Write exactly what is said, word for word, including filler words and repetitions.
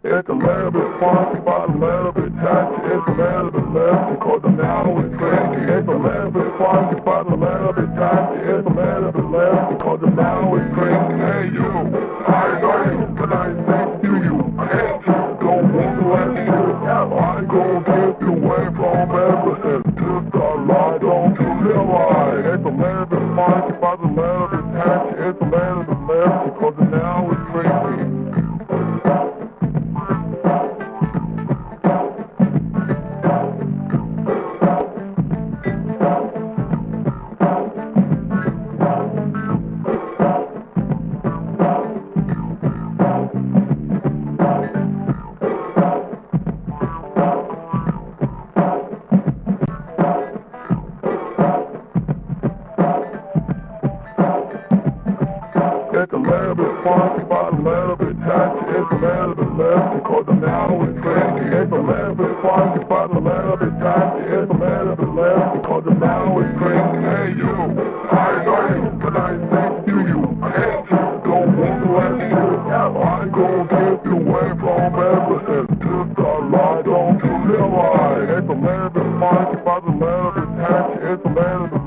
It's a little bit funky, but a little bit touchy. It's a little bit lefty, cause I'm now it's crazy. It's a little bit funky, but a little bit touchy. It's a little bit lefty, cause I'm now it's crazy. Hey you, I know you, can I say to you? I hate you, don't want to let you. I gon' keep you away from everything. Just a lie, don't you live right. It's a little bit funky, but a little bit touchy. It's a little bit lefty, cause I'm now it's crazy. It's a little bit funky, but a little bit touchy. It's a little bit lefty, cause I'm now it's crazy. It's a little bit funky, but a little bit touchy. It's a little bit lefty, cause I'm now it's crazy. Hey you, I know you, can I say to you? I hate you, don't want to let you. I gon' keep you away from everything. Just a lie, don't you live right. It's a little bit funky, but a little bit touchy. It's a little bit